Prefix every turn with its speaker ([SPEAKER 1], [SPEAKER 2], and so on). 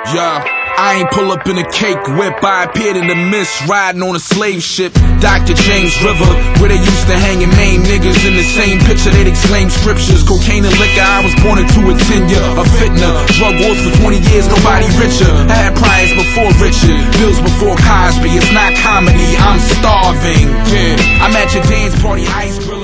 [SPEAKER 1] Yeah, I ain't pull up in a cake whip. I appeared in the mist, riding on a slave ship. Dr. James River, where they used to hang and maim niggas. In the same picture, they'd exclaim scriptures. Cocaine and liquor, I was born into a tenure. A fitna, drug wars for 20 years, nobody richer. I had priors before Richard, bills before Cosby. It's not comedy, I'm starving. Yeah, I'm at your dance party, ice grill.